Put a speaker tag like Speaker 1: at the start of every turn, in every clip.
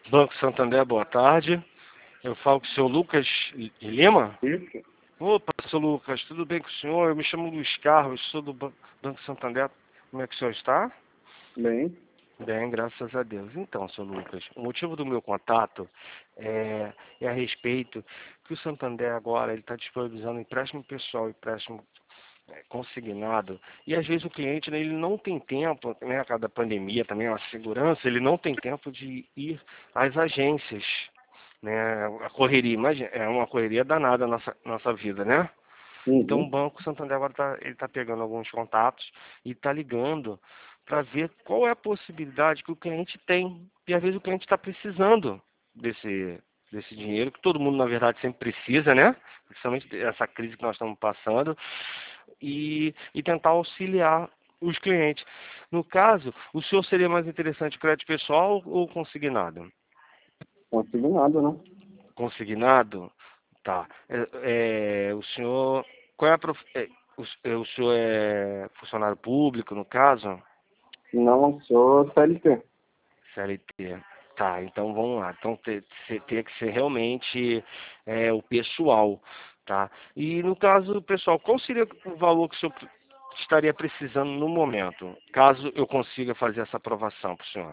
Speaker 1: Banco Santander, boa tarde. Eu falo com o senhor Lucas de Lima.
Speaker 2: Isso,
Speaker 1: Opa, seu Lucas, tudo bem com o senhor? Eu me chamo Luiz Carlos, sou do Banco Santander. Como é que o senhor está?
Speaker 2: bem.
Speaker 1: Bem, graças a Deus. Então, seu Lucas, o motivo do meu contato é a respeito que o Santander agora ele está disponibilizando empréstimo pessoal, empréstimo consignado, e às vezes o cliente, né, ele não tem tempo, né, a cada pandemia também, a segurança, ele não tem tempo de ir às agências, né, a correria, imagina, é uma correria danada a nossa vida, né? Então o
Speaker 2: Uhum.
Speaker 1: Banco Santander agora ele tá pegando alguns contatos e está ligando para ver qual é a possibilidade que o cliente tem. E às vezes o cliente está precisando desse dinheiro, que todo mundo na verdade sempre precisa, né? Principalmente essa crise que nós estamos passando, e tentar auxiliar os clientes. No caso, o senhor seria mais interessante crédito pessoal ou consignado?
Speaker 2: Consignado, né?
Speaker 1: Consignado? Tá. O senhor. Qual é a o senhor é funcionário público, no caso?
Speaker 2: Não sou CLT.
Speaker 1: CLT. Tá, então vamos lá. Então teria que ser realmente o pessoal, tá? E no caso pessoal, qual seria o valor que o senhor estaria precisando no momento, caso eu consiga fazer essa aprovação para o senhor?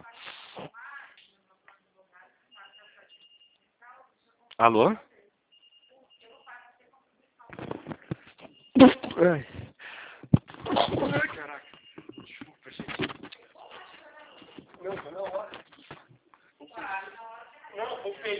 Speaker 1: Alô? Ai.